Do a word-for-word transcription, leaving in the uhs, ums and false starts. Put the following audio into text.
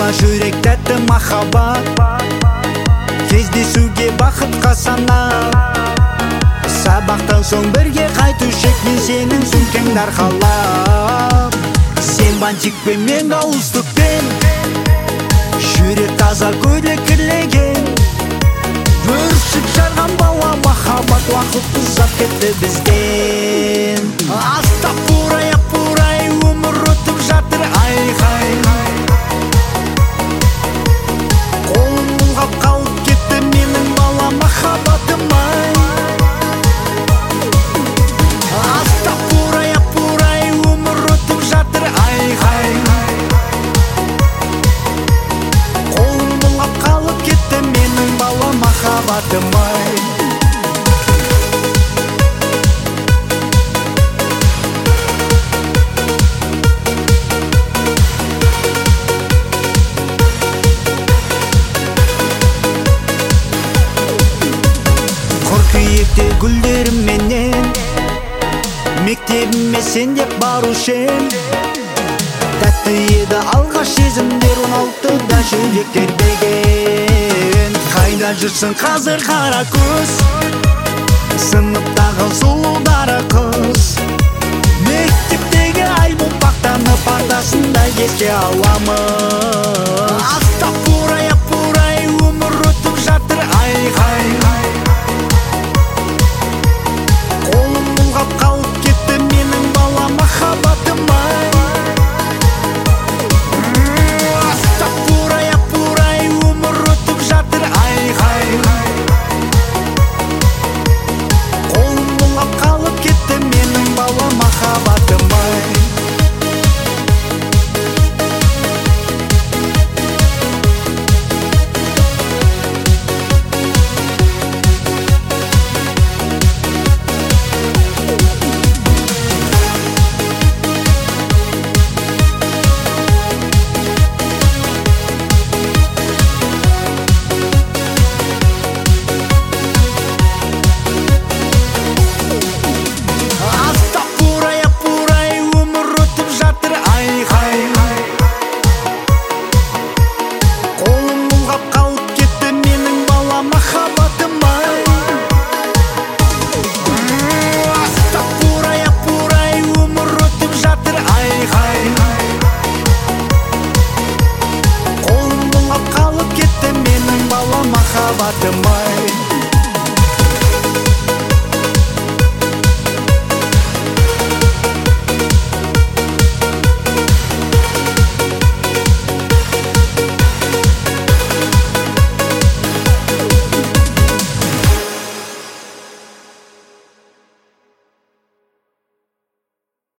бала жүрек тәтті махаббат, кездесуге бақытқа санап, сабақтан соң бірге қайтушек, мен сенің сөмкеңді арқалап. Сен бантикпен, мен галстукпен, жүрек таза көйлек кірлеген, бүршік жарған бала махаббат, уақыт ұзап кетті бізден. Астап бұрай, апурай, өмір өтіп жатыр айқай, қолым бұлғап қалып кетті менің бала махаббатым ай. Астап бұрай, апурай, өмір өтіп жатыр айқай, қолым бұлғап қалып кетті менің бала махаббатым ай. Қыркүйекте гүлдерім менен, мектебіме сен деп барушы ем. Тәтті еді алғаш сезімдер, он алтыда жүрек тербеген. Қайда жүрсің қазір қара көз, сыныптағы сұлу дара қыз. Мектептегі альбом бақтаны партасында еске аламыз. Астап бұрай, апурай, өмір өтіп жатыр айқай, қолым бұлғап қалып кетті менің бала махаббатым ай. Астап бұрай, апурай, өмір өтіп жатыр айқай, қолым бұлғап қалып кетті менің бала махаббатым ай. Махаббатым ай.